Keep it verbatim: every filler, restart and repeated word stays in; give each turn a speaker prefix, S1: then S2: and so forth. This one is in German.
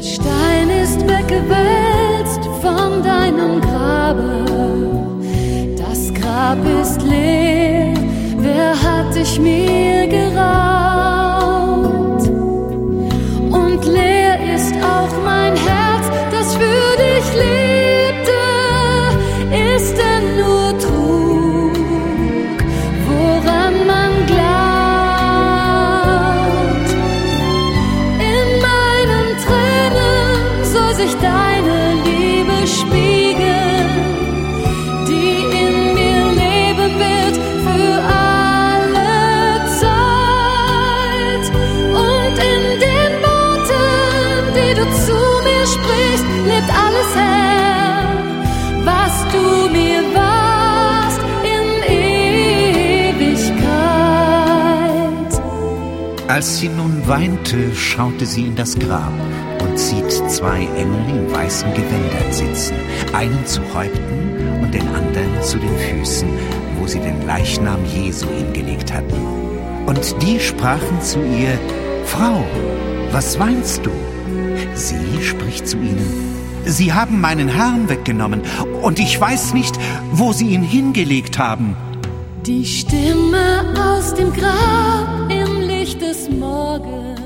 S1: Der Stein ist weggewälzt von deinem Grabe. Das Grab ist leer, wer hat dich mir geraubt? Und leer ist auch mein Herz, das für dich lebte. Ist denn nur Trug, woran man glaubt? In meinen Tränen soll sich deine Liebe spiegeln, die in mir leben wird für alle Zeit. Und in den Worten, die du zu mir sprichst, lebt alles her, was du mir warst in Ewigkeit.
S2: Als sie nun weinte, schaute sie in das Grab und sieht zwei Engel in weißen Gewändern sitzen, einen zu Häupten und den anderen zu den Füßen, wo sie den Leichnam Jesu hingelegt hatten. Und die sprachen zu ihr: Frau, was weinst du? Sie spricht zu ihnen: Sie haben meinen Herrn weggenommen, und ich weiß nicht, wo sie ihn hingelegt haben.
S1: Die Stimme aus dem Grab im Licht des Morgens